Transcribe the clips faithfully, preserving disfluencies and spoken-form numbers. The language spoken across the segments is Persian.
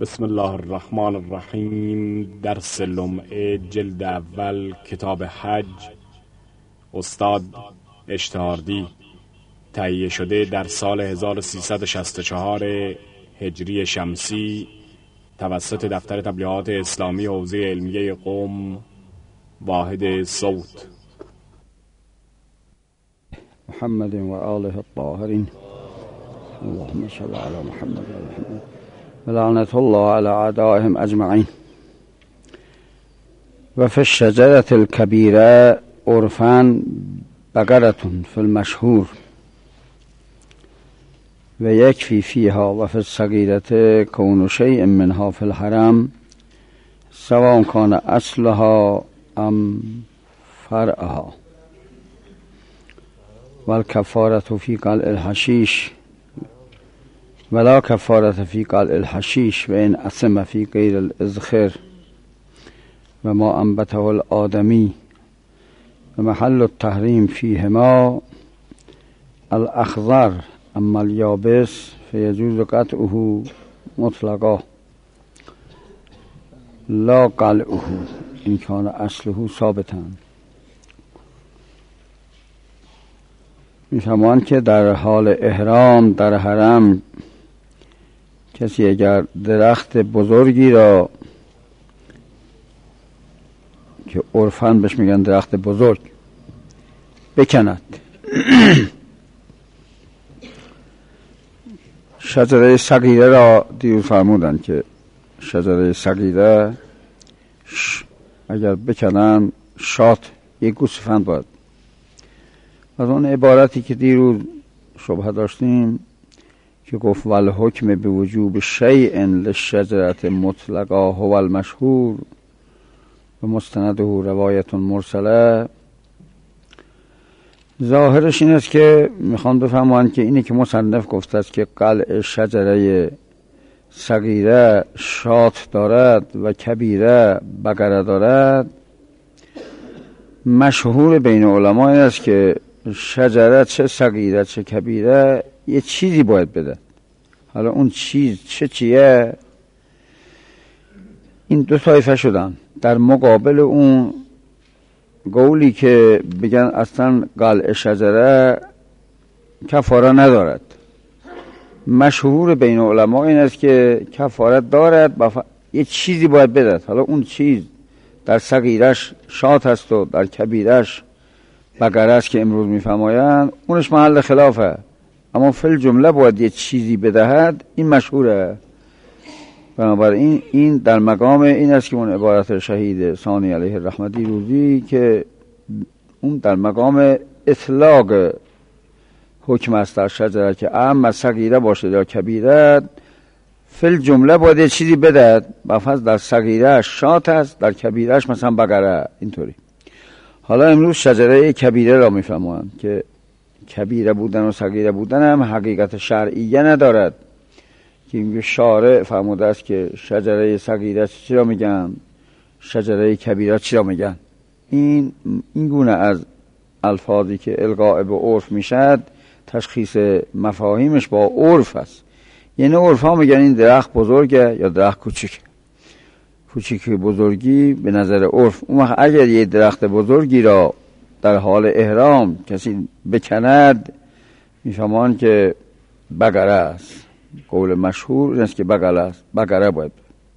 بسم الله الرحمن الرحیم. درس لمعه جلد اول کتاب حج، استاد اشتهاردی، تهیه شده در سال هزار و سیصد و شصت و چهار هجری شمسی توسط دفتر تبلیغات اسلامی حوزه علمیه قم، واحد صوت. محمد و آله الطاهرین. اللهم صل علی محمد و محمد و لعنت الله علی اعدائهم اجمعین. و فی الشجرة الكبیره عرفاً بقرة فی المشهور و یکفی فیها و فی الصغیرة کون شیء منها فی الحرم سواء کان اصلها ام فرعها و الکفارة فی قلع الحشیش ولا کفارة فی قلع الحشیش و ان اثم فی غیر الازخر و ما انبته الآدمی و محل التحریم فیهما الاخضر اما الیابس فیجوز قطعه مطلقا لا قلعه ان کان اصله ثابتا. میفهمان که در حال احرام در حرم کسی اگر درخت بزرگی را که عرفاً بهش میگن درخت بزرگ بکند، شجره صغیره را دیروز فرمودن که شجره صغیره اگر بکنن شات یک گوسفند باید. از اون عبارتی که دیروز شبهه داشتیم که گفت والحکم به وجوب شیء للشجرة مطلقا هو المشهور و مستنده روایت مرسله، ظاهرش این است که میخوان بفهمند که اینی که مصنف گفته است که قلع شجره صغیره شات دارد و کبیره بقره دارد، مشهور بین علما این است که شجره چه صغیره چه کبیره یه چیزی باید بده. حالا اون چیز چه چیه؟ این دو طایفه شدن در مقابل اون قولی که بگن اصلا قلع شجره کفاره ندارد. مشهور بین علما این است که کفارت دارد، بف... یه چیزی باید بدهد. حالا اون چیز در صغیرش شات است و در کبیرش بقره است که امروز میفرمایند، اونش محل خلافه، اما فی الجمله باید یه چیزی بدهد. این مشهوره. بنابراین این در مقام این است که اون عبارت شهید ثانی علیه الرحمه دیروزی که اون در مقام اطلاق حکم است در شجره که اما صغیره باشه یا کبیره، فی الجمله باید یه چیزی بدهد. بفرض در صغیره شات است، در کبیرش مثلا بقره. اینطوری. حالا امروز شجره کبیره را میفهمند که کبیره بودن و صغیره بودن هم حقیقت شرعیه ندارد که این شارع فرموده است که شجره صغیره چی را میگن، شجره کبیره چی را میگن. این این گونه از الفاظی که القاء به عرف میشد تشخیص مفاهیمش با عرف است. یعنی عرف ها میگن این درخت بزرگه یا درخت کوچیک. کوچیک بزرگی به نظر عرف. اون وقت اگر یه درخت بزرگی را در حال احرام کسی بکند میفهمان که بقره است. قول مشهور این است که بقره است، بقره باید.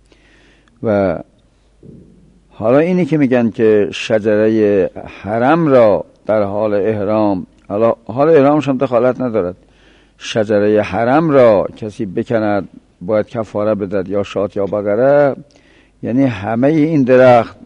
و حالا اینی که میگن که شجره حرم را در حال احرام، حالا حال احرامش هم دخالت ندارد، شجره حرم را کسی بکند باید کفاره بدهد یا شات یا بقره. یعنی همه این درخت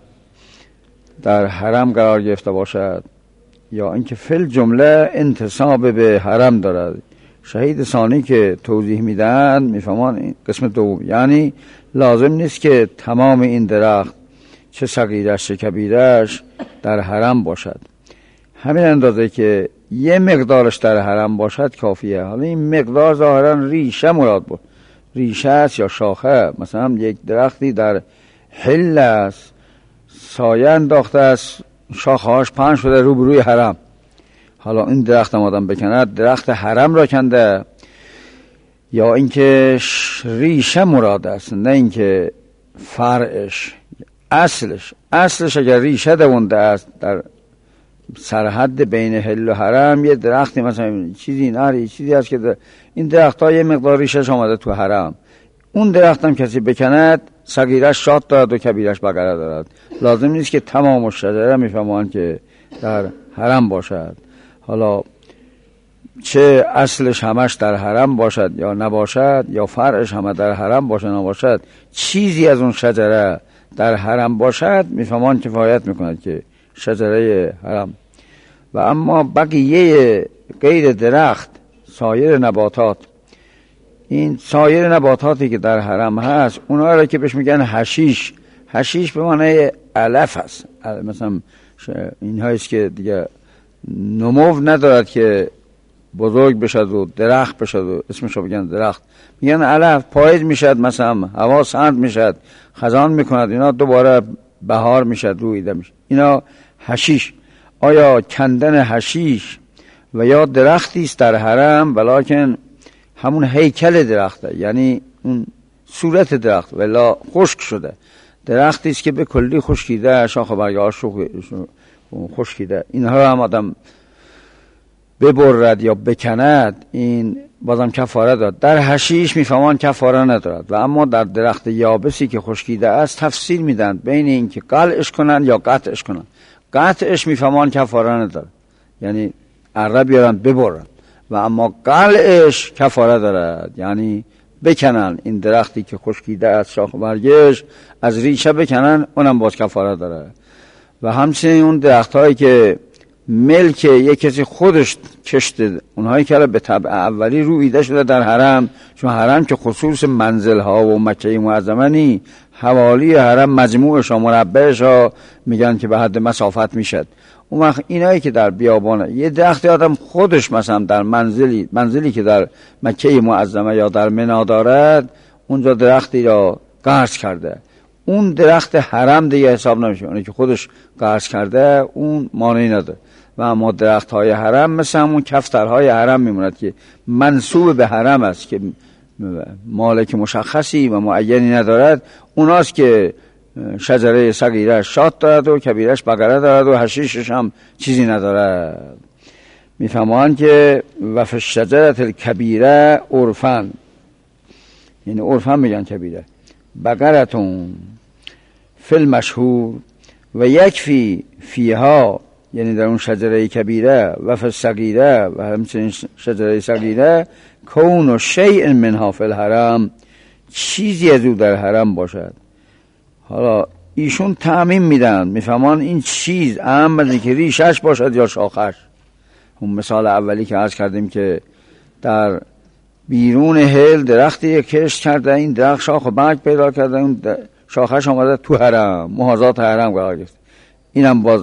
در حرم قرار گرفته باشد یا اینکه فی الجمله انتساب به حرم دارد. شهید ثانی که توضیح میدن میفهمان این قسم دوم، یعنی لازم نیست که تمام این درخت چه صغیرش چه کبیرش در حرم باشد. همین اندازه که یه مقدارش در حرم باشد کافیه. حالا این مقدار ظاهرا ریشه مراد بود، ریشه است یا شاخه. مثلا یک درختی در حل است، سایه انداخته است، شاخهاش پهن شده روبروی حرم. حالا این درخت هم آدم بکند، درخت حرم را کنده، یا اینکه ریشه مراد است، نه اینکه فرعش، اصلش اصلش اگر ریشه دوونده است در سرحد بین حل و حرم، یه درختی مثلا چیزی نری چیزی هست که این درخت ها یه مقدار ریشش آمده تو حرم، اون درخت هم کسی بکند صغیرش شاد دارد و کبیرش بقره دارد. لازم نیست که تمام شجره میفهمند که در حرم باشد، حالا چه اصلش همش در حرم باشد یا نباشد، یا فرعش همه در حرم باشد نباشد، چیزی از اون شجره در حرم باشد میفهمند کفایت میکند که شجره حرم. و اما بقیه غیر درخت، سایر نباتات، این سایر نباتاتی که در حرم هست اونها را که بهش میگن حشیش، حشیش به معنی علف هست، مثلا این هاییست که دیگه نمو ندارد که بزرگ بشد و درخت بشد و اسمش رو بگن درخت، میگن علف، پاییز میشد مثلا هوا سرد میشد خزان میکند، اینا دوباره بهار میشد رویده میشد، اینا حشیش. آیا کندن حشیش و یا درختی است در حرم ولکن همون هیکل درخته، یعنی اون صورت درخت ولا خشک شده، درختی است که به کلی خشکیده، شاخ و برگاش خشکیده، اینها هم آدم ببرد یا بکند این بازم کفاره داد. در حشیش میفهمان کفاره ندارد، و اما در درخت یابسی که خشکیده است تفصیل میدن بین این که قلعش کنن یا قطعش کنن. قطعش میفهمان کفاره ندارد، یعنی اره بیارن ببرن، و اما قلعش کفاره دارد، یعنی بکنن این درختی که خشکیده است شاخ و برگش از ریشه بکنن، اونم باز کفاره دارد. و همچنین اون درخت هایی که ملک یک کسی خودش کشته، اونهایی که به طبع اولی رویده شده در حرم، چون حرم که خصوص منزل ها و مکه معظمه نی، حوالی حرم مجموعش و مربعش ها میگن که به حد مسافت میشد. اون وقت اینایی که در بیابانه یه درختی آدم خودش مثلا در منزلی منزلی که در مکه معظمه یا در منی دارد، اونجا درختی را قرض کرده، اون درخت حرم دیگه حساب نمیشه، اونی که خودش قرض کرده اون مانعی نداره. و اما درخت های حرم مثل همون کفترهای حرم میموند که منسوب به حرم است، که مالک مشخصی و معینی ندارد، اوناست که شجره صغیره شاد دارد و کبیرش بقره دارد و حشیشش هم چیزی ندارد. میفهمان که و فی الشجرة الکبیره عرفن، یعنی عرفن میگن کبیره، بقرتون فی المشهور و یکفی فیها، یعنی در اون شجره کبیره و فی الصغیره و همچنین شجره صغیره کون و شیء منها فی الحرم، چیزی از او در حرم باشد. حالا ایشون تعمیم میدن، میفهمان این چیز اهم از که ریشش باشد یا شاخش. اون مثال اولی که عرض کردیم که در بیرون هل درختی کشت کرده، این درخت شاخ و برگ پیدا کرده، اون شاخش آمده تو حرم، محاذات حرم قرار گرفت، اینم باز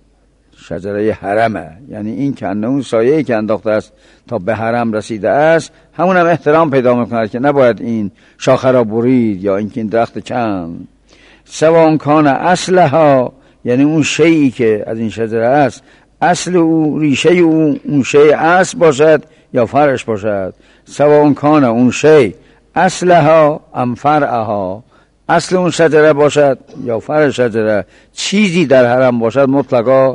شجره حرمه، یعنی این کنه اون سایه‌ای که انداخته است تا به حرم رسیده است، همون هم احترام پیدا میکنه که نباید این شاخه را برید یا اینکه این درخت چند. سوان کان اصلها، یعنی اون شیئی که از این شجره است اصل او، ریشه او اون شیء اصل باشد یا فرعش باشد. سوان کان اون شیء اصلها ام فرعها، اصل اون شجره باشد یا فرع شجره، چیزی در حرم باشد مطلقا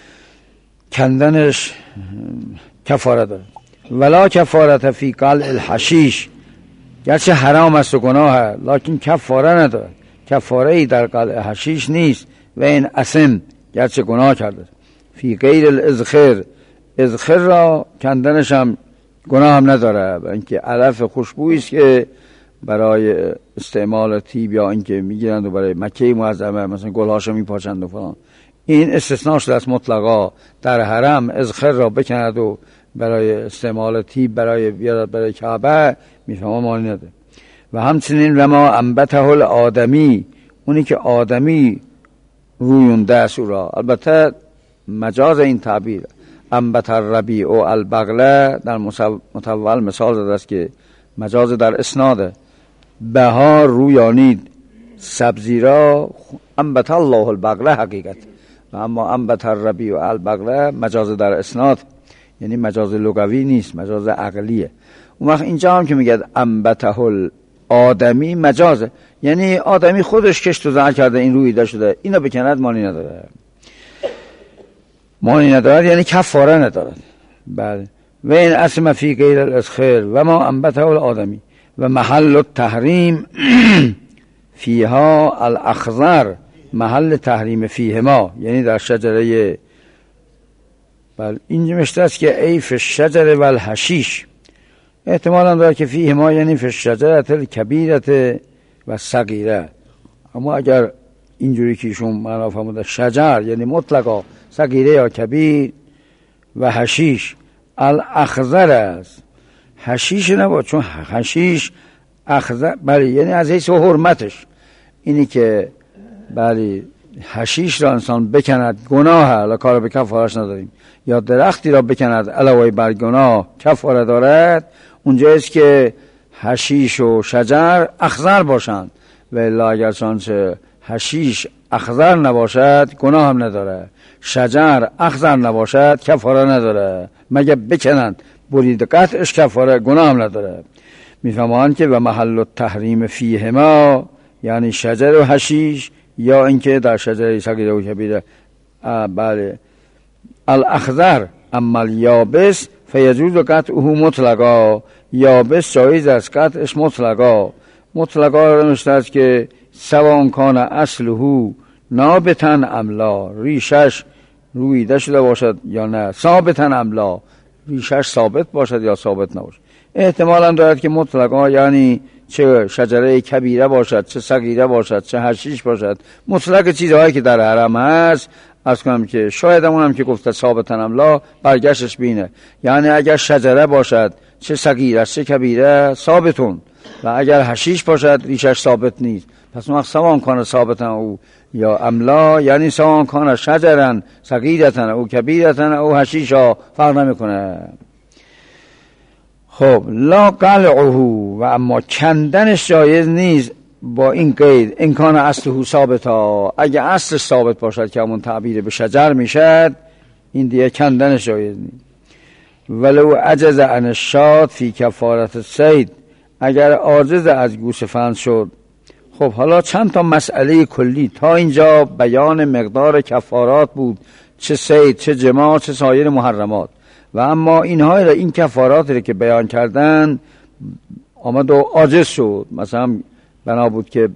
کندنش کفاره داره. ولا کفارت فی قلع الحشیش، گرچه حرام است و گناه لکن کفاره نداره، کفاره ای در قلع حشیش نیست. و این اسم، گرچه گناه کرده. فی غیر الازخر، ازخر را کندنش هم گناه هم نداره، و اینکه علف خوشبویی است که برای استعمال طیب یا اینکه میگیرند و برای مکه معظمه مثلا گلهاشو میپاچند و فلان، این استثناء شده است مطلقا. در حرم ازخر را بکند و برای استعمال طیب برای بیارد برای کعبه، میفهمه معنی نداره. و همچنین لما انبته الآدمی، اونی که آدمی رویونده است او را، البته مجاز این تعبیر انبت الربیع و البقله در متول مثال داده است که مجاز در اسناده. بهار رویانید سبزی را، انبت الله البقله حقیقت، و اما انبت الربیع و البقله مجاز در اسناد. یعنی مجاز لغوی نیست، مجاز عقلیه. اون وقت اینجا هم که میگه انبته آدمی مجازه، یعنی آدمی خودش کشت و زرع کرده، این رویده شده، اینو بکند مانی نداره، مانی ندارد یعنی کفاره ندارد. بله. و این اسم فی غیر الاسخر و ما انبته آدمی و محل التحریم فیها الاخضر، محل تحریم فیهما یعنی در شجره. بله اینجا مشته است که ای فی الشجر و الحشیش، احتمال هم داره که فیهما یعنی فی الشجرة الکبیرة و صغیره. اما اگر اینجوری که ایشون معنا فرموده شجر یعنی مطلقا صغیره یا کبیر و حشیش الاخضر است، حشیش نبود چون حشیش اخضر، بله یعنی از حیث حرمتش اینی که بله حشیش را انسان بکند گناه، حالا کار به کفارش نداریم، یا درختی را بکند علاوه بر گناه کفاره دارد، اونجاییست که حشیش و شجر اخضر باشند، و الا اگر چنانچه حشیش اخضر نباشد گناه هم نداره، شجر اخضر نباشد کفاره نداره، مگه بکنند برید قطعش کفاره، گناه هم نداره. میفهمند که و محل التحریم فیهما یعنی شجر و حشیش، یا اینکه در شجره صغیره و کبیره. بله الاخضر اما الیابس فیجوز قطعه مطلقا، یابس جایز است قطعش مطلقا. مطلقا را نوشته است که سواء کان اصله نابتن املا، ریشش رویده شده باشد یا نه، ثابتن املا، ریشش ثابت باشد یا ثابت نباشد. احتمال هم دارد که مطلقا یعنی چه شجره کبیره باشد، چه صغیره باشد، چه حشیش باشد، مطلق چیزهایی که در حرم هست. از کنم که شاید همون هم که گفته ثابتن املا برگشتش بینه، یعنی اگر شجره باشد چه صغیره چه کبیره ثابتون، و اگر حشیش باشد ریشش ثابت نیست. پس اون سواء کان ثابتن او یا املا یعنی سواء کان شجرن صغیرتن او کبیرتن او حشیشا فرق نمیکنه. خب لا قلعه، و اما کندنش جایز نیست با این قید این کان اصله ثابتا، اگه اصل ثابت باشد که همون تعبیر به شجر میشد، این دیگه کندنش جایز نیست. ولو عجز عن الشات فی کفارت الصید، اگر عاجز از گوسفند شد. خب حالا چند تا مسئله کلی تا اینجا بیان مقدار کفارات بود، چه صید چه جماع چه سایر محرمات. و اما اینها این کفارات رو که بیان کردن آمد و عاجز شد، مثلا بنا بود که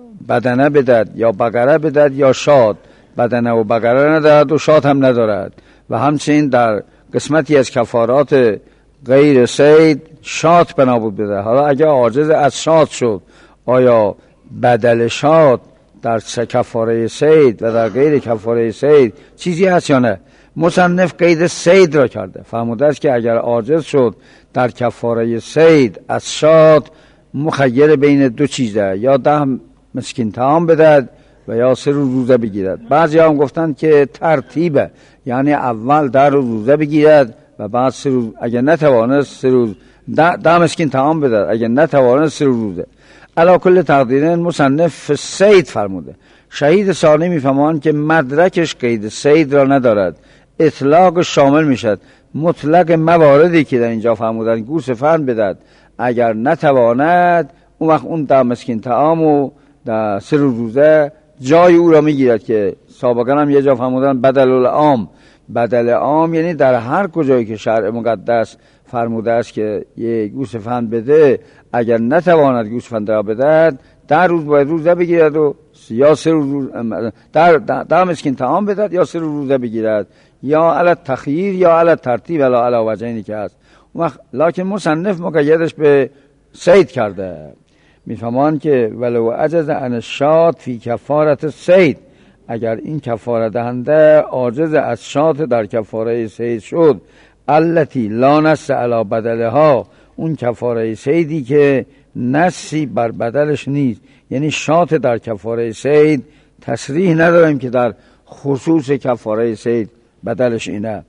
بدنه بدد یا بقره بدد یا شاد، بدنه و بقره ندارد و شاد هم ندارد. و همچنین در قسمتی از کفارات غیر صید شاد بنا بود بده. حالا اگر عاجز از شاد شد، آیا بدل شاد در کفاره صید و در غیر کفاره صید چیزی هست یا نه؟ مصنف قید صید را کرده، فرموده است که اگر عاجز شد در کفاره صید از شاد، مخیر بین دو چیزه، یا ده مسکین طعام بدهد و یا سه روز روزه بگیرد. بعضی هم گفتند که ترتیبه، یعنی اول ده روز روزه بگیرد و بعد سه روز، اگر نتوانست سه روز ده, ده مسکین طعام بدهد، اگر نتوانست سه روز روزه. علی کل تقدیرین مصنف صید فرموده. شهید ثانی میفهمان که مدرکش قید صید را ندارد، اطلاق شامل میشد. مطلق مواردی که در اینجا فرمودن گوسفند بدهد، اگر نتواند اون وقت اون ده مسکین طعام و در سه روز روزه جای او را میگیرد، که سابقا هم یه جا فرمودن بدل العام. بدل عام یعنی در هر کجایی که شرع مقدس فرموده است که یه گوسفند بده، اگر نتواند گوسفند را بدهد در روز باید روزه بگیرد و یا سه روز در در مسکین طعام بدهد یا سه روز روزه بگیرد، یا علی تخییر یا علی ترتیب علی علی وجهینی که هست. لکن مصنف مقیدش به صید کرده. میفهمان که ولو عجز عن الشات فی کفارت الصید، اگر این کفاره دهنده عاجز از شات در کفاره صید شد، التی لا نص علی بدلها، اون کفاره صیدی که نصی بر بدلش نیست، یعنی شات در کفاره صید تصریح نداریم که در خصوص کفاره صید بدلش اینه.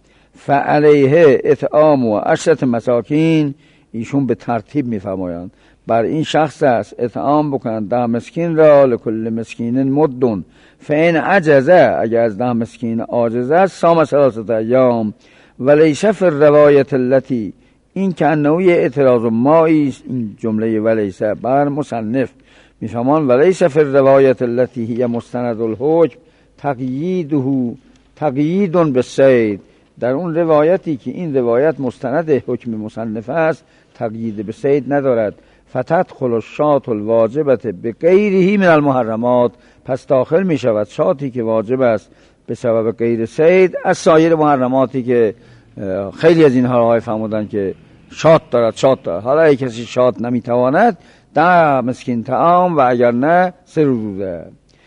فعلیه اطعام و عشرة مساکین، ایشون به ترتیب میفرمایند بر این شخص است اطعام بکنند ده مسکین را، لکل مسکین مدن. فین عجزه، اگر از ده مسکین عاجز است، صام ثلاثه ایام ولیس فی الروایت التي، این که انوی اعتراض مایی است، این جمله ولیس بر مصنف میفهمان ولیس فی الروایت التي هی مستند الحکم تقییده تقیید بالصید، در اون روایتی که این روایت مستند حکم مصنف است تقیید به صید ندارد. فتدخل الشاة الواجبة بغیره من المحرمات، پس داخل می شود شاتی که واجب است به سبب غیر صید از سایر محرماتی که خیلی از اینها های فرمودن که شات دارد شات دارد. حالا اگه کسی شات نمیتواند ده مسکین طعام و اگر نه سه روزه.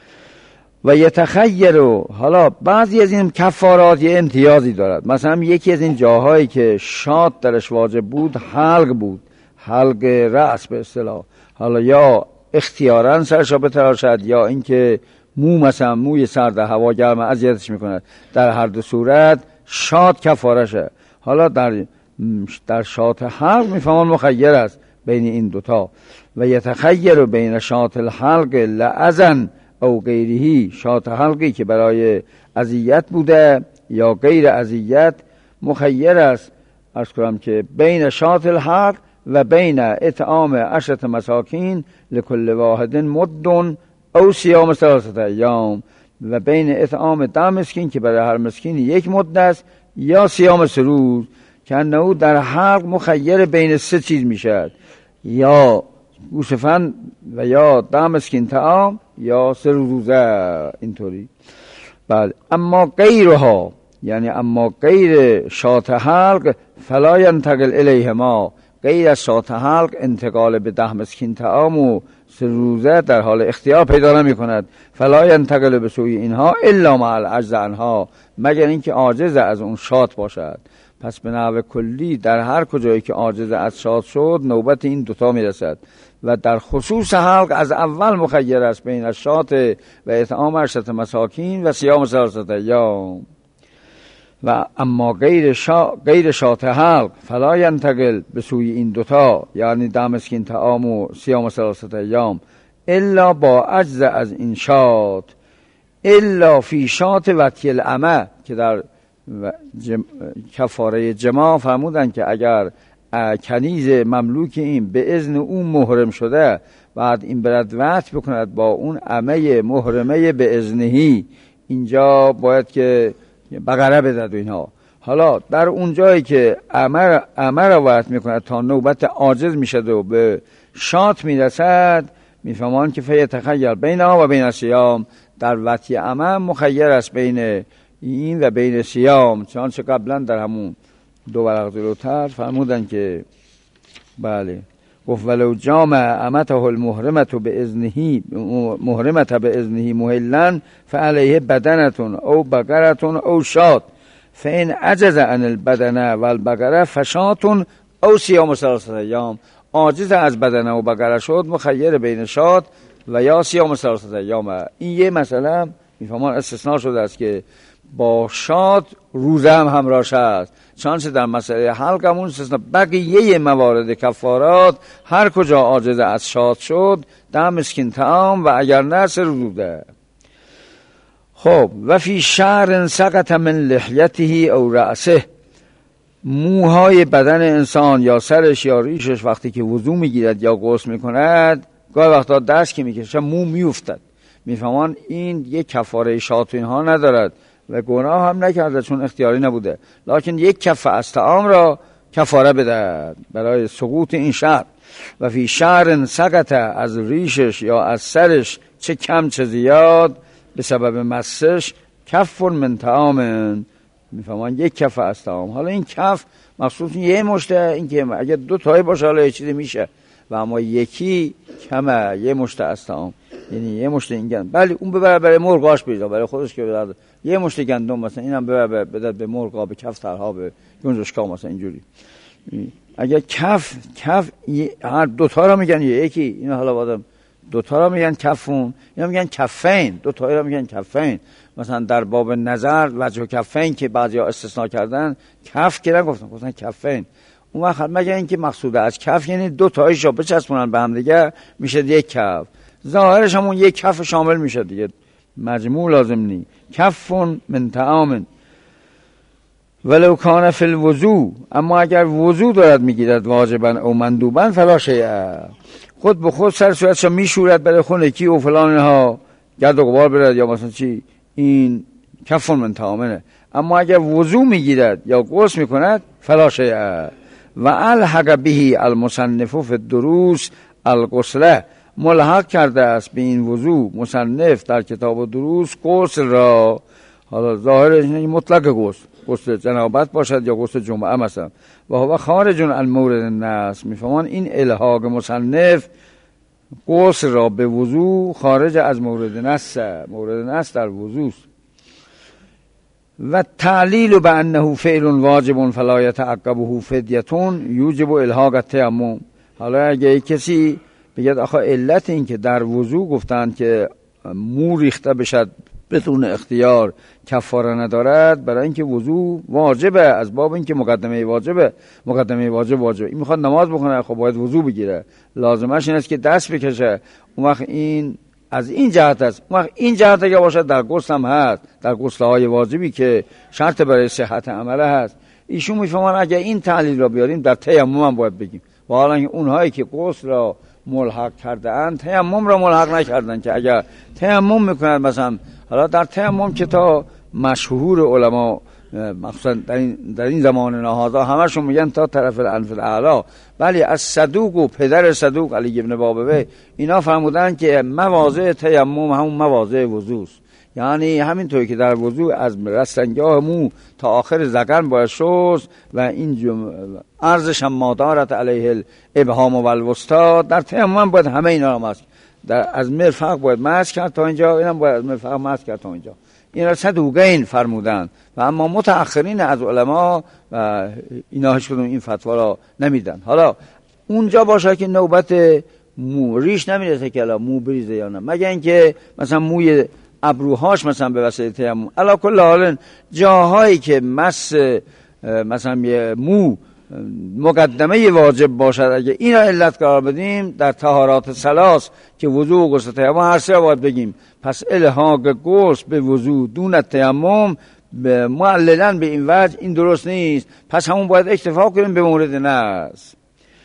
و یتخیر، حالا بعضی از این کفارات یه امتیازی دارد. مثلا یکی از این جاهایی که شات درش واجب بود حلق بود، حلق رأس به اصطلاح، حالا یا اختیاراً سرشو بتراشد یا اینکه مو مثلا موی سر در هوا گرم اذیتش میکند، در هر دو صورت شات کفارشه. حالا در در شات حلق میفهمان مخیر است بین این دوتا. و یتخیر بین شات الحلق لعزن او غیرهی، شات حلقی که برای اذیت بوده یا غیر اذیت مخیر است. عرض کنم که بین شات الحلق و بین اطعام عشرة مساکین لکل واحد مد او صیام ثلاثة ایام، و بین اطعام ده مسکین که برای هر مسکین یک مد است یا صیام سه روز، که انه در حلق مخیر بین سه چیز میشد، یا گوسفند و یا ده مسکین طعام یا سه روزه اینطوری. بله. اما غیرها، یعنی اما غیر شات حلق فلا ینتقل الیهما، غیر از شات حلق انتقال به ده مسکین طعام و سه روزه در حال اختیار پیدا نمی کند. فلا ینتقل به سوی اینها الا مع العجز عنها، مگر اینکه عاجز از اون شات باشد. پس به نحو کلی در هر کجایی که عاجز از شات شد نوبت این دوتا می رسد. و در خصوص حلق از اول مخیر است بین الشات و اطعام عشرة مساکین و صیام ثلاثة ایام. و اما غیر شا... غیر شات حلق فلا ینتقل به سوی این دوتا، یعنی ده مسکین طعام و صیام ثلاثة ایام، الا با عجز از این شات، الا فی شات وطی العمه، که در جم... کفاره جماع فرمودن که اگر کنیز مملوک این به اذن اون محرم شده بعد این برد وطی بکند با اون عمه محرمه به اذنهی، اینجا باید که بقره بدد و اینها. حالا در اون جایی که عمه عمه را وطی میکند تا نوبت عاجز میشد و به شات میرسد، میفهمان که فی تخیر بین ها و بین صیام، در وطی عمه مخیر است بین این و بین صیام، چنانچه قبلا در همون دو ورق جلوتر فرمودن که بله گفت ولو جامع امته المحرمه به اذنه محرمه به اذنه محلا فعليه بدنه او بقره او شات، فان عجز عن البدنه والبقره فشات او صيام ثلاثه ایام، عاجز از بدنه و بقره شد مخیر بین شات و یا صيام ثلاثه ایام. این یه مسئله میفهمان استثناء شده است که با شات روزه هم همراهش است، چنانچه در مسئله حلق همون استثناء. بقیه موارد کفارات هر کجا عاجز از شات شد ده مسکین طعام و اگر نه سه روزه. خب و فی شعر سقط من لحیته او رأسه، موهای بدن انسان یا سرش یا ریشش وقتی که وضو میگیرد یا غسل میکند گاهی وقتا دست که میکشه مو میافتد، میفهمان این یک کفاره شات اینها ندارد و گناه هم نکرده چون اختیاری نبوده، لکن یک کف از طعام را کفاره بده برای سقوط این شعر. و فی شعر سقط، از ریشش یا از سرش چه کم چه زیاد به سبب مسش کف من طعام، میفهمان یک کف از طعام. حالا این کف مخصوص یه مشته، این که اگه دو تایی باشه حالا یه چیزی میشه، و اما یکی کمه یه مشته از طعام، یعنی یه مشته این گندم، بله اون ببره برای مرغاش بیاره، برای خودش که بده یه مشته گندم مثلا اینم ببره بده به مرغا، به کف ترها، به گنجشکا مثلا اینجوری. اگه کف کف هر دو تا رو میگن یکی، اینا حالا بعدم دو تا رو میگن کفون، اینا میگن کفین، دو تا رو میگن کفین. مثلا در باب نظر وجه کفین که بعضیا استثناء کردن کف که نگفتن، گفتن کفین. اون وقت مگه اینکه مقصود از کف یعنی دو تایش رو بچسبونن به هم دیگه میشه یک کف، ظاهرش همون یک کف شامل میشه دیگه، مجموع لازم نی. کفون من طعام. ولو کان فی الوضو، اما اگر وضو دارد میگیرد واجبا او مندوبا فلا شیء، خود به خود سر صورتش میشورد برای خونگی و فلان اینها، گرد و غبار برد یا مثلا چی، این کف من تامنه. اما اگر وضو میگیرد یا غسل میکند فلا شیء. و الحق به المصنف فی الدروس الغسل، ملحق کرده است به این وضو مصنف در کتاب دروس غسل را. حالا ظاهرش مطلق غسل، غسل جنابت باشد یا غسل جمعه مثلا. و هو خارج عن مورد النص، میفهمان این الحاق مصنف غسل را به وضو خارج از مورد نص، مورد نص در وضو. و تعلیل بانه فعل واجب فلا یتعقبه فدیه یوجب الحاق التیمم. حالا اگه کسی بگید آخه علت این که در وضو گفتن که مو ریخته بشد بدون اختیار کفاره ندارد، برای اینکه وضو واجبه، از باب اینکه مقدمه واجبه، مقدمه واجب واجبه. این میخواد نماز بخونه، خب باید وضو بگیره، لازمش این است که دست بکشه. اون وقت این از این جهت است. اون وقت این جهت اگه باشد در غسل هم هست، در غسل‌های واجبی که شرط برای صحت عمله هست. ایشون میفهمن اگه این تعلیل را بیاریم در تیمم هم باید بگیم. و حالا اونهایی که غسل را ملحق کرده اند تیمم را ملحق نکردن، که اگر تیمم میکنن مثلا، حالا در تیمم که تا مشهور علما مخصوصا در این, در این زمان نهادا همشون میگن تا طرف الانف الاعلا، ولی از صدوق و پدر صدوق علی ابن بابوی اینا فرمودن که مواضع تیمم همون مواضع وضوست. یعنی همینطوری که در وضو از رستنگاه مو تا آخر ذقن باید شست و این عرضش هم مادارت علیه الابهام و الوسطا، در تیمم باید همه اینا رو مسک، در از مرفق باید مسک کرد تا اینجا، اینم باید از مرفق مسک کرد تا اینجا. این را صدوقین فرمودن و اما متأخرین از علما و اینا هیچ کدوم این فتوا را نمیدن. حالا اونجا باشه که نوبت مو ریش نمیرسه که الان مو بریزه یا نه، مگه اینکه مثلا موی ابروهاش مثلا به واسطه تیمم. علا کل حال جاهایی که مس مثلا مو مقدمه واجب باشد، اگه این را علت قرار بدیم در طهارات ثلاث که وضو و غسل تیمم هر سه باید بگیم. پس الحاق غسل به وضو دون تیمم معللا به این وجه این درست نیست، پس همون باید اکتفا کنیم به مورد نص.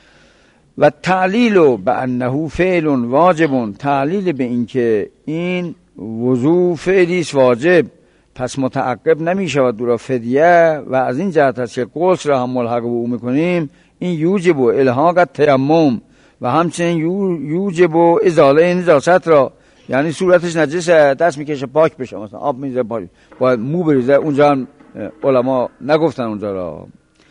و تعلیل به انه فعل واجب، تعلیل به این که این وضو فعلیست واجب، پس متعقب نمی شود دورا فدیه، و از این جهت است که غسل را هم ملحق به او میکنیم. این یوجب الحاق تیمم و همچنین یوجب ازاله نجاست را، یعنی صورتش نجسه دست میکشه پاک بشه، مثلا آب میزه پاک، باید مو بریزه، اونجا هم علما نگفتن اونجا را.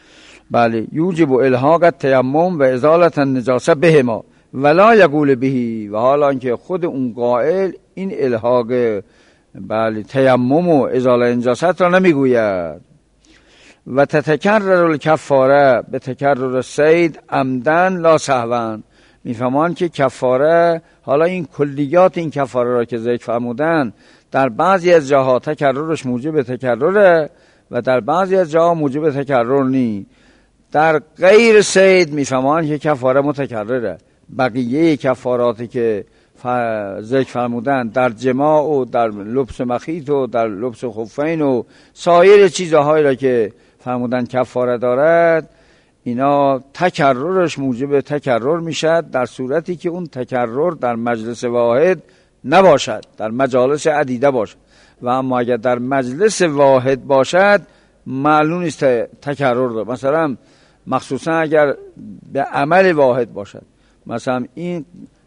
بله یوجب الحاق تیمم و ازاله النجاسه بهما ولا یقول بهی، و حالا اینکه خود اون قائل این الحاق بله تیمم و ازاله نجاست را نمیگوید. و تتکرر الکفاره به تکرر الصید عمدن لا سهوا، میفهمان که کفاره، حالا این کلیات این کفاره را که ذکر فرمودن در بعضی از جاها تکررش موجب تکرره و در بعضی از جاها موجب تکرر نی. در غیر صید میفهمان که کفاره متکرره. بقیه کفاراتی که ذکر فرمودن در جماع و در لبس مخیط و در لبس خفین و سایر چیزهایی را که فرمودن کفاره دارد، اینا تکررش موجب تکرر میشد در صورتی که اون تکرر در مجلس واحد نباشد، در مجالس عدیده باشد. و اما اگر در مجلس واحد باشد معلوم نیست تکرر دارد. مثلا مخصوصا اگر به عمل واحد باشد، مثلا این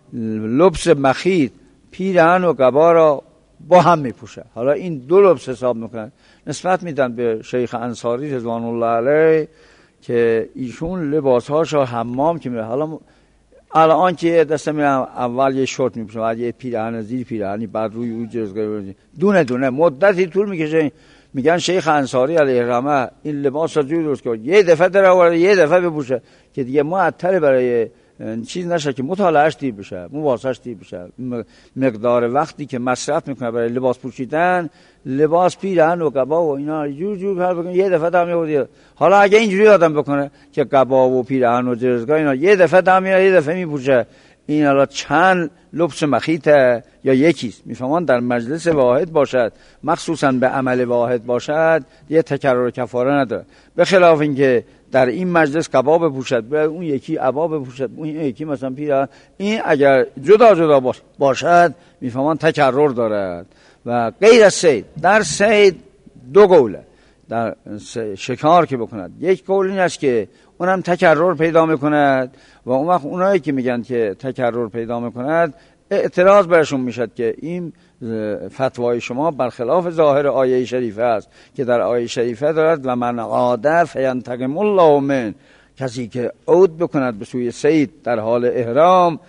لبس مخیط پیرهن و قبا را با هم میپوشه، حالا این دو لبس حساب میکنن، نسبت میدن به شیخ انصاری رضوان الله علیه که ایشون لباسهاش را حمام که میره. حالا الان که دست میرم اول یه شورت میپوشم، بعد یه پیرهن زیر پیرهنی، بعد روی اون جزگاه دونه دونه مدتی طول میکشه. میگن شیخ انصاری علیه رحمه این لباس را جوری درست کرد، یه دفعه در آورده یه دفعه بپوشه که دیگه معطل برای چیز نشه که مطالعهش دیر بشه، مواسش دیر بشه. مقدار وقتی که مصرف میکنه برای لباس پوشیدن، لباس پیرهن و قبا و اینا جور جور کار بکنه، یه دفعه دم میاد. حالا اگه اینجوری آدم بکنه که قبا و پیرهن و جرزگاه اینا یه دفعه دم میاد یه دفعه میپوشه، این حالا چند لبس مخیطه یا یکیست. میفهمان در مجلس واحد باشد، مخصوصا به عمل واحد باشد، یه تکرار کفاره نداره. به خلاف اینکه در این مجلس کباب بپوشد، اون یکی عبا بپوشد، اون یکی مثلا پیرهن، این اگر جدا جدا باشد میفهمان تکرر دارد. و غیر از صید، در صید دو قوله. در شکار که بکند یک قول این است که اونم تکرر پیدا میکند و اون وقت اونایی که میگن که تکرر پیدا میکند اعتراض برشون میشد که این فتوای شما برخلاف ظاهر آیه شریفه است که در آیه شریفه دارد و من عاد فینتقم الله من، کسی که عود بکند به سوی صید در حال احرام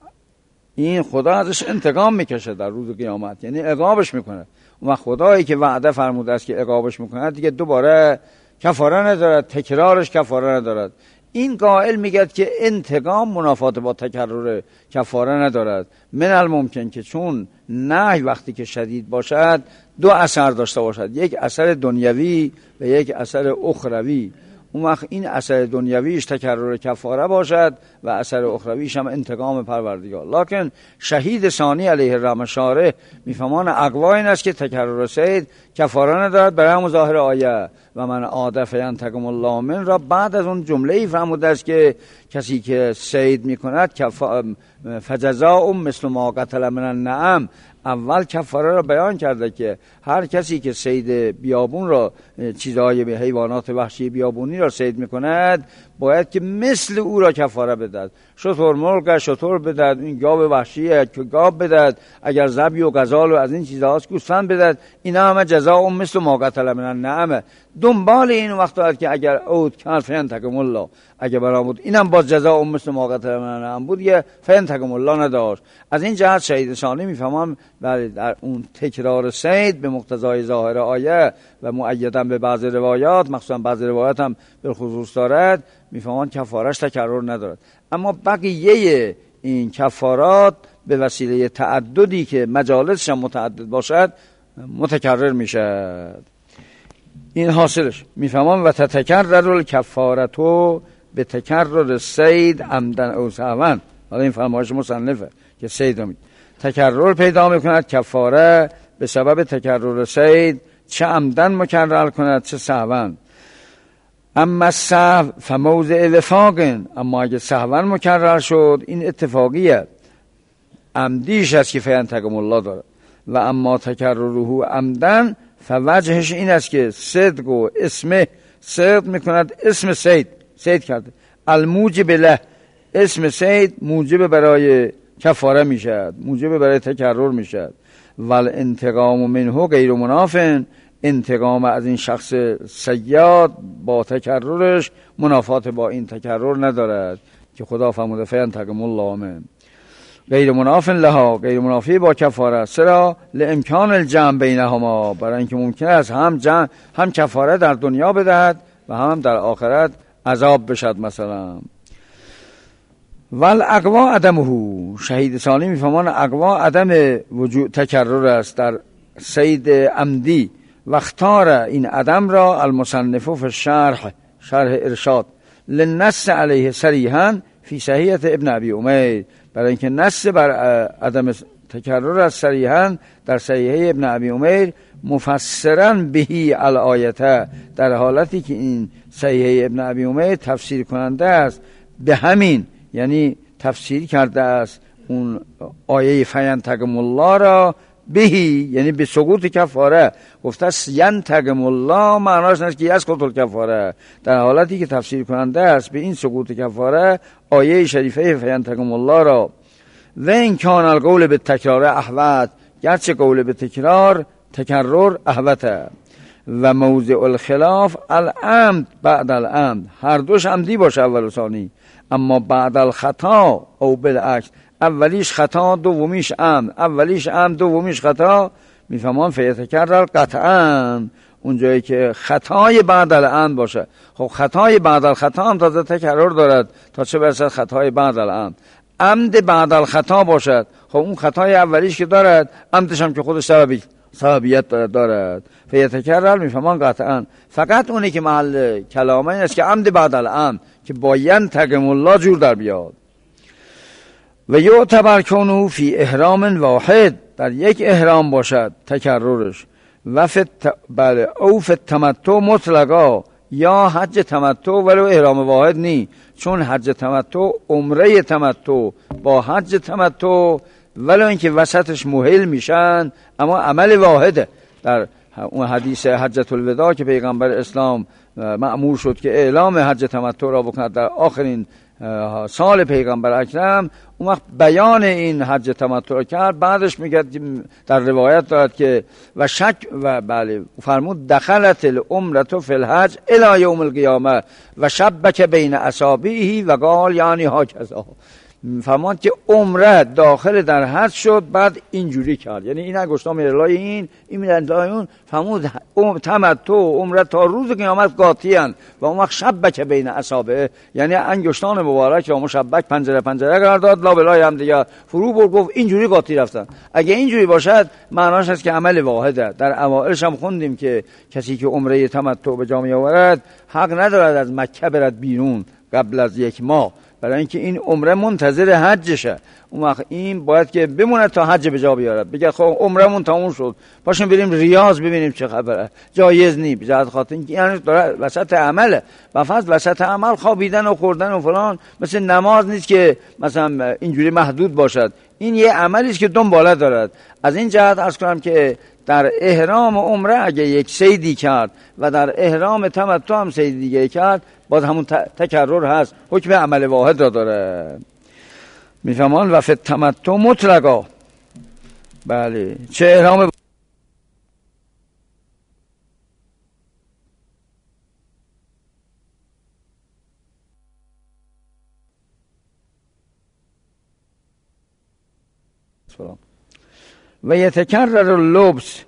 این خدا ازش انتقام میکشه در روز قیامت، یعنی عقابش میکنه. و خدایی که وعده فرموده است که عقابش میکنه دیگه دوباره کفاره ندارد، تکرارش کفاره ندارد. این قائل میگد که انتقام منافات با تکرر کفاره ندارد. من الممکن که چون نهی وقتی که شدید باشد دو اثر داشته باشد، یک اثر دنیوی و یک اثر اخروی. اون وقت این اثر دنیویش تکرر کفاره باشد و اثر اخرویش هم انتقام پروردگار. لکن شهید ثانی علیه الرحمه شارح میفهمان اقوا این است که تکرر صید کفاره ندارد برای همون ظاهر آیه و من عاد فینتقم الله من را بعد از اون جمله ای فرموده است که کسی که صید میکند کفا... فجزاء مثل ما قتل من النعم. اول کفاره را بیان کرده که هر کسی که صید بیابون را، چیزهای به حیوانات وحشی بیابونی را صید میکند باید که مثل او را کفاره بدهد. شتر مرغ شتر بدهد، این گاو وحشیه که گاو بدهد، اگر ذبی و غزال و از این چیزهاست گوسفند بدهد. اینا همه جزاء مثل ما قتل من النعم. دنبال این وقت دارد که اگر عود کرد فینتقم الله، اگر برآمد اینم باز جزاء مثل ما قتل من النعم بود، یه فینتقم الله نداشت. از این جهت شهید ثانی میفهمم در اون تکرار صید به مقتضای ظاهر آیه و مؤیداً به بعض روایات، مخصوصا بعض روایات هم به خصوص دارد، میفهمان کفارش تکرر ندارد. اما بقیه این کفارات به وسیله تعددی که مجالسش هم متعدد باشد متکرر میشد. این حاصلش میفهمان و تتکرر الکفارتو به تکرر صید عمدن او سهوا. حالا این فرمایش مصنفه که صید می تکرر پیدا میکند کفاره به سبب تکرر صید، چه عمدن مکرر کند چه سهوا. اما سهو فموضع وفاق، اما اگه سهوا مکرر شد این اتفاقیه، عمدیش است که فینتقم الله داره. و اما تکرره عمدن فوجهش این است که صدق و اسمه صدق میکند، اسم صید صید کرده، الموجب له، اسم صید موجب برای کفاره میشد، موجب برای تکرر میشد. ول انتقام منه غیر منافن، انتقام از این شخص صیاد با تکررش منافات با این تکرر ندارد که خدا فرموده فینتقم الله من. غیر منافن لها، غیر منافی با کفاره. سرا لامکان الجمع بینهما، برای اینکه ممکن است هم جمع هم کفاره در دنیا بدهد و هم در آخرت عذاب بشد مثلا. ول اقوا عدمه، شهید ثانی میفهمان اقوا عدم وجود تکرر است در صید عمدی. و اختار این عدم را المصنف فی الشرح، شرح ارشاد، للنص علیه صریحا فی صحیحه ابن ابی امیر، برای اینکه نص بر عدم تکرر از صریحا در صحیحه ابن ابی امیر مفسرا بهی الآیته، در حالتی که این صحیحه ابن ابی امیر تفسیر کننده است به همین، یعنی تفسیر کرده است اون آیه فینتقم الله را بهی، یعنی به سقوط کفاره. گفته است ینتقم الله معناش نیست که یسقط الکفاره، در حالتی که تفسیر کننده است به این سقوط کفاره آیه شریفه فینتقم الله را. و این کان القول به تکرار احوت، گرچه قول به تکرار تکرر احوته. و موضع الخلاف العمد بعد العمد، هر دوش عمدی باشه اول و ثانی، اما بعد الخطا او بالعکس، اولیش خطا دومیش عمد، اولیش عمد دومیش خطا، میفهمان فیتکرر قطعا اونجایی که خطای بعد العمد باشه. خب خطای بعد الخطا هم تازه تکرر دارد تا چه برسد خطای بعد العمد. عمد بعد الخطا باشد، خب اون خطای اولیش که دارد عمدش هم که خودش سببی سببیت دارد, دارد. فیتکرر میفهمان قطعا. فقط اونی که محل کلامه این است که عمد بعد العمد که با ینتقم الله جور در بیاد. و یعتبر کنه فی احرام واحد، در یک احرام باشد تکررش، و فی بله او فی تمتع مطلقا، یا حج تمتع ولو احرام واحد نی، چون حج تمتع عمره تمتع با حج تمتع ولو اینکه وسطش محل میشن اما عمل واحده. در اون حدیث حجۃ الوداع که پیغمبر اسلام مأمور شد که اعلام حج تمتع را بکند در آخرین سال پیغمبر اکرم، اون وقت بیان این حج تمتع کرد. بعدش میگه در روایت دارد که و شک و بله فرمود دخلت العمره فی الحج الی یوم القیامه و شبک بین اصابعه و قال یعنی هاکذا، فرمود که عمره داخل در حج شد بعد اینجوری کرد، یعنی این انگشتام میرلای این این میرلای اون، فرمود تمتع عمره تا روز قیامت قاطی اند و اون وقت شبک بین اصابع، یعنی انگشتان مبارک را مشبک پنجره پنجره قرار داد، لا بلای هم دیگه فرو برد گفت اینجوری قاطی رفتن. اگه اینجوری باشد معناش است که عمل واحده. در اوائلش هم خوندیم که کسی که عمره تمتع به جا میآورد حق ندارد از مکه برد بیرون قبل از یک ماه، برای اینکه این عمره منتظر حجشه. اون وقت این باید که بمونه تا حج به جا بیارد، بگه خب عمرمون تموم شد پاشیم بریم ریاض ببینیم چه خبره، جایز نی، بجهت خاطر اینکه یعنی داره وسط عمله و فضل وسط عمل خوابیدن و خوردن و فلان، مثل نماز نیست که مثلا اینجوری محدود باشد، این یه عملی است که دنباله دارد. از این جهت عرض کنم که در احرام عمره اگه یک صیدی کرد و در احرام تمتع هم صید دیگه کرد باز همون تکرر هست، حکم عمل واحد را داره. میفهمان و فی تمتع مطلقا، بله چه احرام و یتکرر اللبس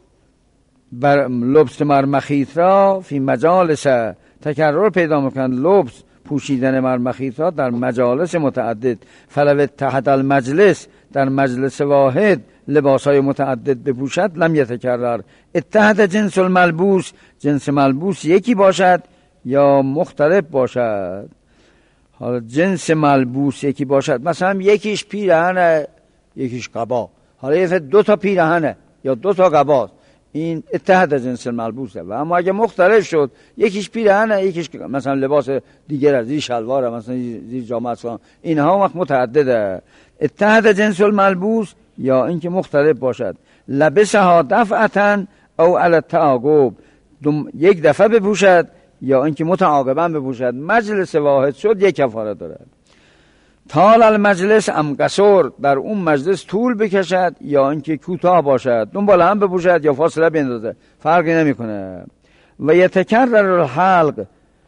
بر لبس مرمخیت را فی مجالس، تکرر پیدا میکنند لبس پوشیدن مرمخیت را در مجالس متعدد، فلو تحت المجلس در مجلس واحد لباسهای متعدد بپوشد لم یتکرر. اتحد جنس الملبوس، جنس ملبوس یکی باشد یا مختلف باشد. حالا جنس ملبوس یکی باشد، مثلا یکیش پیرهنه یکیش قبا، حالا یه دو تا پیرهنه یا دو تا قبا، این اتحاد جنس ملبوسه. و اما اگه مختلف شد یکیش پیرهنه یکیش مثلا لباس دیگر از زیر شلواره مثلا زیر جامه اصلا، اینها وقت متعدده. اتحاد جنس الملبوس یا اینکه مختلف باشد. لبسها دفعتن او علی التعاقب، یک دفعه بپوشد یا اینکه متعاقبا بپوشد. مجلس واحد شد یک کفاره داره. طال المجلس ام قصر، در اون مجلس طول بکشد یا اینکه کوتاه باشد، دنبال هم بپوشد یا فاصله بندازه، فرقی نمیکنه. و یتکرر الحلق،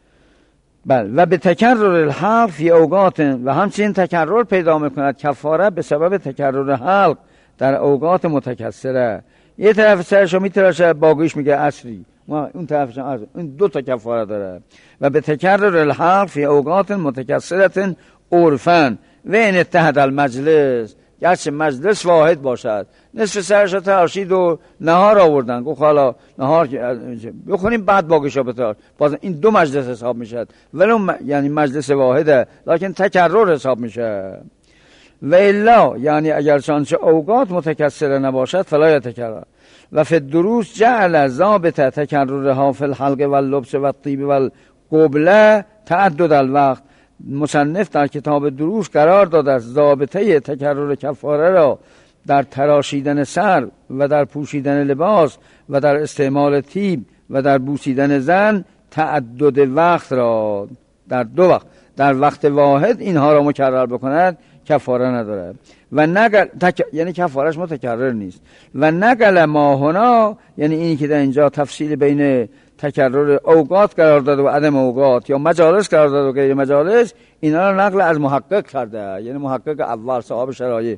بله و به تکرر الحلق فی اوقات، و همچنین تکرر پیدا میکند کفاره به سبب تکرر حلق در اوقات متکثره. یه طرف سرشو میتراشه باقیش میگه عصری، اون طرفش عصری، این دو تا کفاره داره. و به تکرر الحلق فی اوقات متکثره عرفن و این اتحاد المجلس، گرچه مجلس واحد باشد، نصف سرش رو تراشید و نهار آوردن، گفت حالا نهار بخونیم بعد باقیشو بتار، باز این دو مجلس حساب میشد، ولی یعنی مجلس واحده لکن تکرر حساب میشه. و الا یعنی اگر چانچه اوقات متکثره نباشد فلا یتکرر. و فی الدروس جعل ضابط تکررها فی الحلق و اللبس و الطیب و القبله تعدد الوقت. مصنف در کتاب دروس قرار داده است ضابطه تکرر کفاره را در تراشیدن سر و در پوشیدن لباس و در استعمال طیب و در بوسیدن زن تعدد وقت را در دو وقت، در وقت واحد اینها را مکرر بکند کفاره نداره. و نقل تک... یعنی کفارش متکرر نیست. و نقل ما هنا یعنی اینی که در اینجا تفصیل بین تکرر اوقات قرار داده و عدم اوقات یا مجالس قرار داده و غیر مجالس، اینا رو نقل از محقق کرده، یعنی محقق اول صاحب شرایع.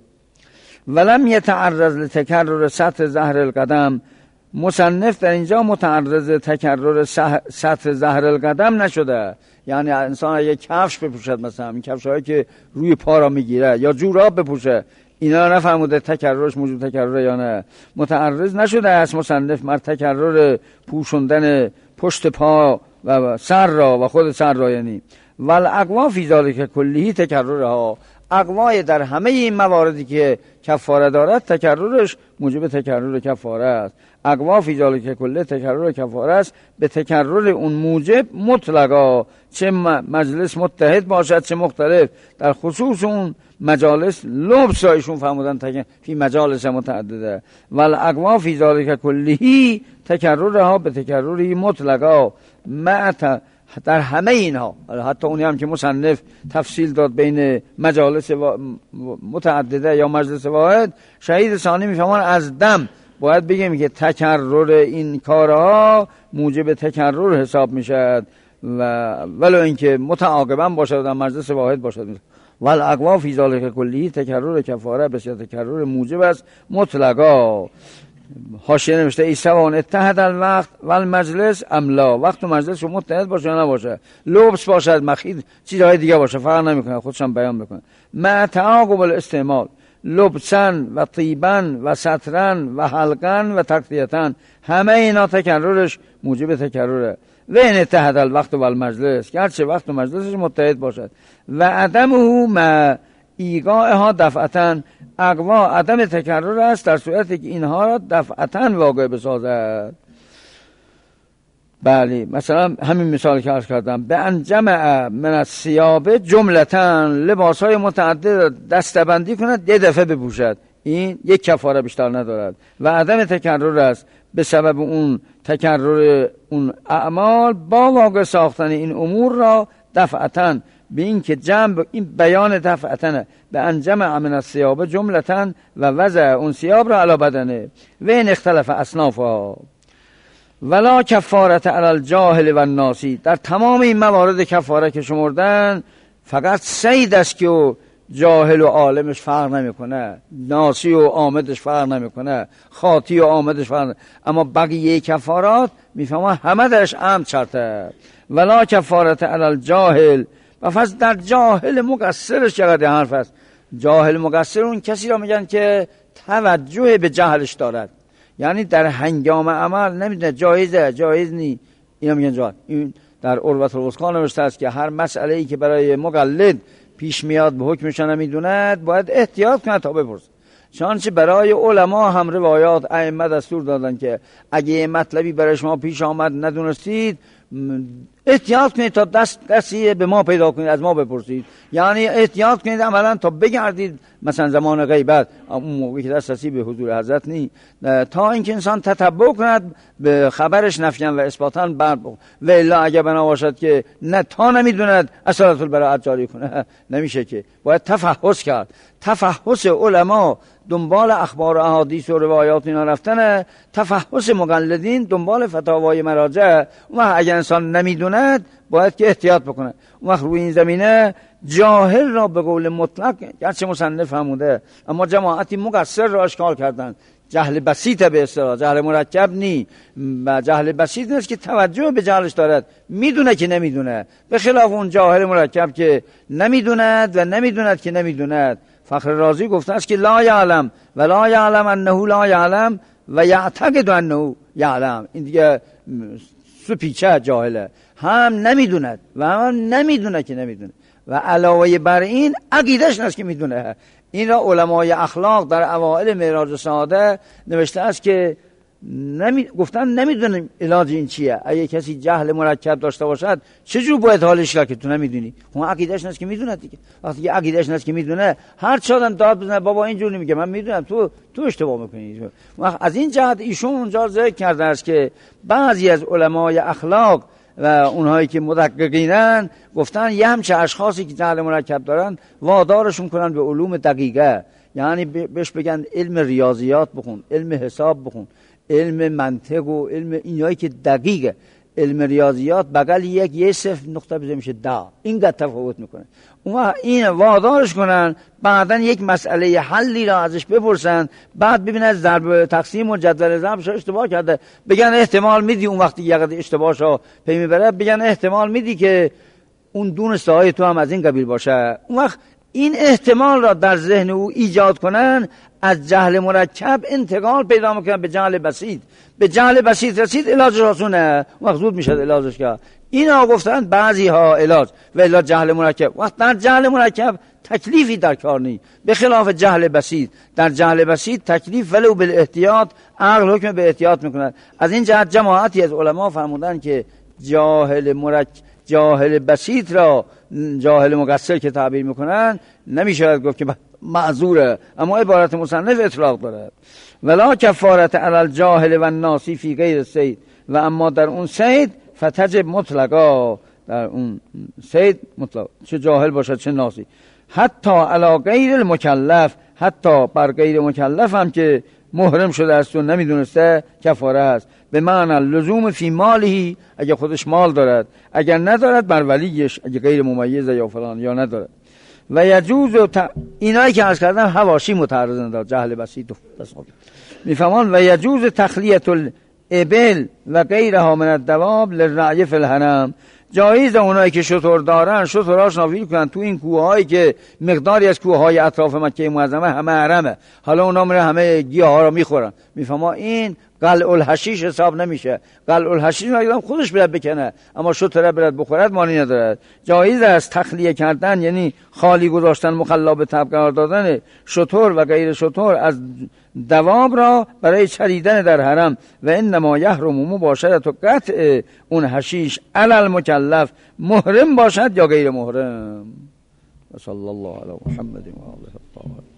ولم یتعرض لتکرر سطر ظهر القدم، مصنف در اینجا متعرض تکرر سطر ظهر القدم نشده. یعنی انسان اگه کفش بپوشد، مثلا این کفشایی که روی پا را میگیره یا جوراب بپوشه، اینا نفهموده تکررش موجود تکرر یا نه، متعرض نشده است مصنف مر تکرر پوشوندن پشت پا و سر را و خود سر را. یعنی والاقوا فی ذلک کلیه تکررها، اقوای در همه این مواردی که کفاره دارد تکررش موجب تکرر کفاره است. اقوا فی ذالک کله تکرر کفاره است به تکرر اون موجب مطلقا، چه مجلس متحد باشد چه مختلف. در خصوص اون مجالس لبس ایشون فرمودن تک... فی مجالس متعدده ول اقوا فی ذالک کلهی تکررها به تکرری مطلقا مع در همه اینها. حتی اونی هم که مصنف تفصیل داد بین مجالس متعدده یا مجلس واحد، شهید ثانی میفهمان از دم باید بگیم که تکرر این کارها موجب تکرر حساب میشد و ولو اینکه متعاقبا باشد در مجلس واحد باشد. ول اقوا فی ذالک کلی تکرر کفاره بسیار تکرر موجب است مطلقا. حاشیه نوشته ایسوان اتحد الوقت ول مجلس املا، وقت و مجلس رو متحد باشه یا نباشه، لبس باشد مخید چیزهای دیگه باشه فرق نمیکنه، خودشم بیان میکنه. مع تعاقب الاستعمال لبسن و طیبن و سطرن و حلقن و تقطیتن، همه اینا تکررش موجب تکرره. و این اتحد الوقت و المجلس، گرچه وقت و مجلسش متحد باشد. و عدمه مع ایقاعها دفعتن، اقوا عدم تکرر است در صورتی که اینها را دفعتن واقع بسازد. بله، مثلا همین مثال که عرض کردم، به انجمع من الثیاب جملتن، لباس های متعدد دستبندی کند یه دفعه بپوشد، این یک کفاره بیشتر ندارد. و عدم تکرر است به سبب اون تکرر اون اعمال با واقع ساختن این امور را دفعتن، به این که جمع این بیان دفعتنه به انجمع من الثیاب جملتن و وضع اون ثیاب را علی بدنه و این اختلاف اصنافها. ولا کفارت علی الجاهل و الناسی، در تمام این موارد کفاره که شمردن فقط سید است که جاهل و عالمش فرق نمیکنه، ناسی و عامدش فرق نمیکنه، خاطی و عامدش فرق نمیکنه، اما بقیه کفارات میفهمه همه درش عمد شرطه. ولا کفارت علی الجاهل، و پس در جاهل مقصرش چقدر حرف است. جاهل مقصر اون کسی را میگن که توجه به جهلش دارد، یعنی در هنگام عمل نمیدونه جایزه جایز نی، اینا میگن جاهل. این در عروة الوثقی نوشته است که هر مسئله ای که برای مقلد پیش میاد به حکمش نمیدوند باید احتیاط کنه تا بپرسه. چنانچه برای علما هم روایات ائمه دستور دادن که اگه مطلبی برای شما پیش آمد ندونستید احتیاط کنید تا دست دستی به ما پیدا کنید، از ما بپرسید. یعنی احتیاط کنید عملا تا بگردید مثلا زمان غیبت، اون موقعی که دسترسی به حضور حضرت نی، تا اینکه انسان تتبع کند به خبرش نفیاً و اثباتاً بعد و الا اگه بنا باشد که نه تا نمیدوند اصالت البراءت جاری کنه نمیشه، که باید تفحص کرد. تفحص علما دنبال اخبار و احادیث و روایات اینا رفتنه، تفحص مقلدین دنبال فتاوای مراجع. اون وقت اگر انسان نمیدوند باید که احتیاط بکنه. اون وقت روی این زمینه جاهل را به قول مطلق گرچه مصنف فرموده اما جماعتی مقصر را اشکال کردن. جهل بسیط به اصطلاح، جهل مرکب نی، و جهل بسیط نیست که توجه به جهلش دارد، میدونه که نمیدونه، به خلاف اون جاهل مرکب که نمیدوند و نمیدوند که نمیدوند. فخر رازی گفته است که لا یعلم و لا یعلم انه لا یعلم و یعتقد انه یعلم. این دیگه سپیچه جاهله، هم نمیدوند و هم نمیدونه که نمیدونه، و علاوه بر این عقیدهش نیست که میدونه. این را علمای اخلاق در اوائل معراج سعاده نوشته است که نمی... گفتن نمیدونیم علاج این چیه. اگه کسی جهل مرکب داشته باشد چجور باید حالش کرد که تو نمیدونی؟ اون عقیدهش نیست که میدونه دیگه. وقتی که عقیدهش نیست که میدونه، هر چی آدم داد بزنه بابا اینجور نمیگه من میدونم، تو تو اشتباه میکنی. از این جهت ایشون اونجا ذکر کرده است که بعضی از علمای اخلاق و اونهایی که مدققینن گفتن یه همچه اشخاصی که جهل مرکب دارن وادارشون کنن به علوم دقیقه، یعنی بهش بگن علم ریاضیات بخون، علم حساب بخون، علم منطق و علم اینایی که دقیقه. علم ریاضیات بغل یک یه صفر نقطه بزنه میشه دا، اینقدر تفاوت میکنه. اون این وادارش کنن بعدن یک مسئله حلی را ازش بپرسن، بعد ببینن ضرب تقسیم و جدول ضربش اشتباه کرده، بگن احتمال میدی اون وقتی یقد اشتباهشو پی میبره، بگن احتمال میدی که اون دونسته های تو هم از این قبیل باشه. اون وقت این احتمال را در ذهن او ایجاد کنن، از جهل مرکب انتقال پیدا میکنن به جهل بسیط. به جهل بسیط رسید علاجش آسونه، مقصود میشه علاجش کرد. اینا گفتن بعضی ها علاج و الا جهل مرکب. وقت در جهل مرکب تکلیفی در کار نیست، به خلاف جهل بسیط. در جهل بسیط تکلیف ولو بالاحتیاط، عقل حکم به احتیاط میکند. از این جهت جماعتی از علما فرمودن که جاهل مرکب، جاهل بسیط را جاهل مقصر که تعبیر میکنن نمیشه گفت که معذوره، اما عبارت مصنف اطلاق داره. ولا کفارت علی الجاهل و الناسی فی غیر الصید، و اما در اون صید فتجب مطلقا، در اون صید مطلق، چه جاهل باشد چه ناسی. حتی علی غیر المکلف، حتی بر غیر مکلف هم که محرم شده است و نمیدونسته کفاره هست. به معنی لزوم فی مالی، اگه خودش مال دارد، اگر ندارد بر ولیش، اگه غیر ممیزه یا فلان یا ندارد. و یجوز و ت... اینایی که عرض کردم حواشی متعرضن در جهل بسیط میفهمان. و یجوز تخلیت الابل و غیرها من الدواب للرعی فی الحرم، جایز اونایی که شتر دارن شترهاش نافیل کنن تو این کوههایی که مقداری از کوههای اطراف مکه معظمه همه حرمه، حالا اونا میره همه گیاها رو میخورن. میفهما این قلع الحشیش حساب نمیشه. قلع الحشیش آدم خودش برد بکنه، اما شتره برد بخورد مانی ندارد. جایز است تخلیه کردن، یعنی خالی گذاشتن، مخلا به تبع قرار دادن شتر و غیر شتر از دواب را برای چریدن در حرم. و انما یحرم مباشرت و قطع اون حشیش علی المکلف، محرم باشد یا غیر محرم. صلی الله علی محمد و آله الطاهرین.